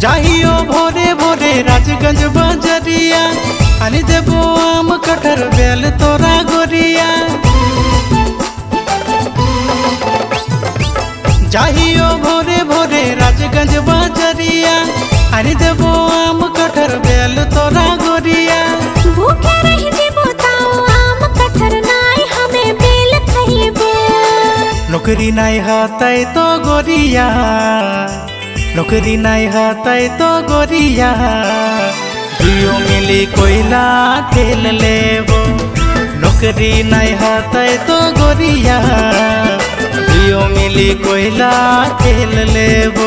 जाइयो भोरे भोरे राजगंज बजरिया आनी देबो आम कटहर बेल तोरा गोरिया। जाइयो भोरे भोरे राजगंज बजरिया आनी देबो आम कटहर बेल तोरा गोरिया। भूखे रही जेबो ताऊ आम कटहर नाई हमें बेल खइबो। नौकरी नाई हातै तो गोरिया, नौकरी नाई हातै तो गोरिया। दुइयो मिली कोयला तेल लेबो। नौकरी नाई हातै तो गोरिया, दुइयो मिली कोयला तेल लेबो।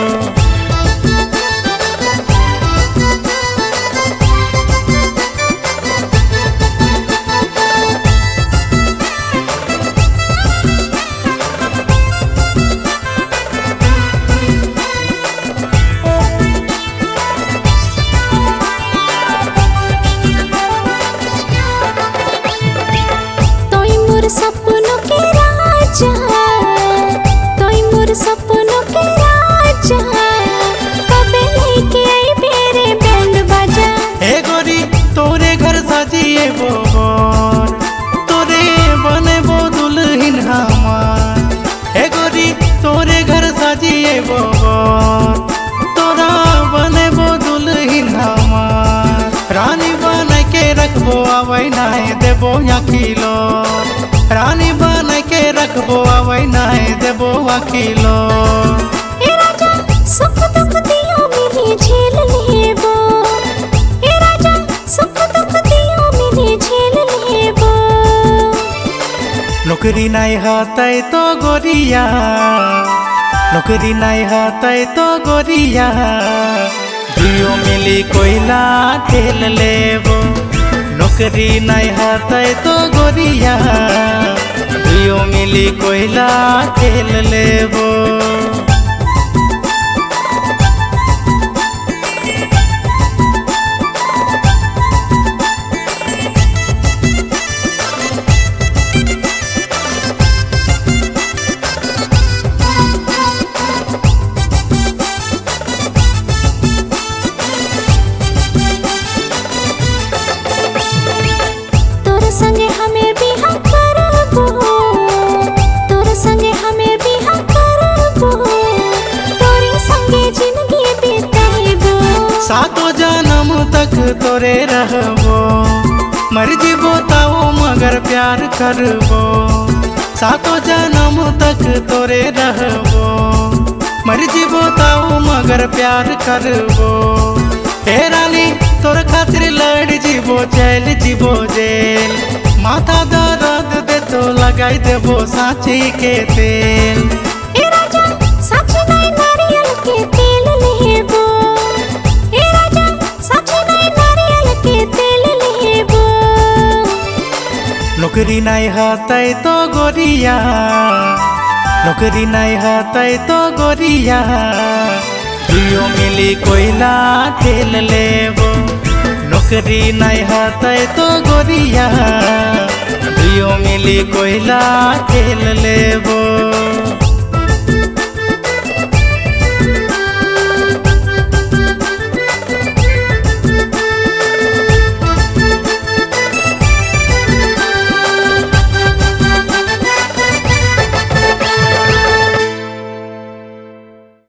सपनों के राजा, तोई मोर सपनों के राजा। कबे लेके आई मेरे बैंड बाजा। ए गोरी तोरे घर सजिए बोर, तोरे बने बो दुल्हन हमार। ए गोरी तोरे घर सजिए बोर, तोरा बने बो दुल्हन हमार। रानी बन के रखबो आवै नाई देबो अखिलो। रानी बन के रखबो आवै नाई देबो अखिलो। ए राजा सुख दुख दियो मेरे झेल लेबो। ए राजा सुख दुख दियो मेरे झेल लेबो। नौकरी नाई हातै तो गोरिया, नौकरी नाई हातै तो गोरिया। दुइयो मिली कोयला तेल लेबो। नौकरी नाई हातै तो गोरिया, दुइयो मिली कोयला तेल लेबो। संगे हमें बिहा करबो, तोर संगे हमें बिहा करबो। तोरे संगे जिंदगी बिताइबो। सातो जन्म तक तोरे रहबो। मर जीबो ताओ मगर प्यार करबो। सातो जन्म तक तोरे रहबो। मर जीबो ताओ मगर प्यार करबो। हे रानी तोर खातिर लड़ जीबो चल जीबो जेल। माथा दर्द दे तो लगाई देबो सांची के तेल। ए राजा साची नाई नारियल के तेल लेबो। ए राजा साची नाई नारियल के तेल लेबो। नौकरी नाई हातै तो गोरिया, नौकरी नाई हातै तो गोरिया। दुइयो मिली कोयला तेल लेबो। नौकरी नाई हातै तो गोरिया, दुइयो मिली कोयला तेल लेबो।